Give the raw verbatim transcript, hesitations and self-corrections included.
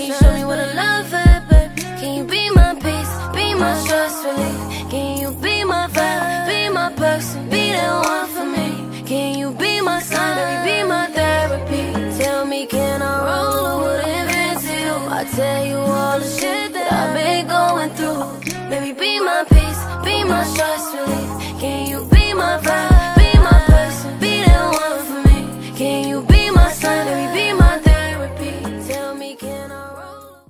you show me what I love at, babe? Can you be my peace, be my stress relief? Can you be my vibe, be my person, be that one for me? Can you be my sign, baby, be my therapy? Tell me, can I roll or would it fit you? I tell you all the shit that I've been going through. Baby, be my peace, be my stress relief.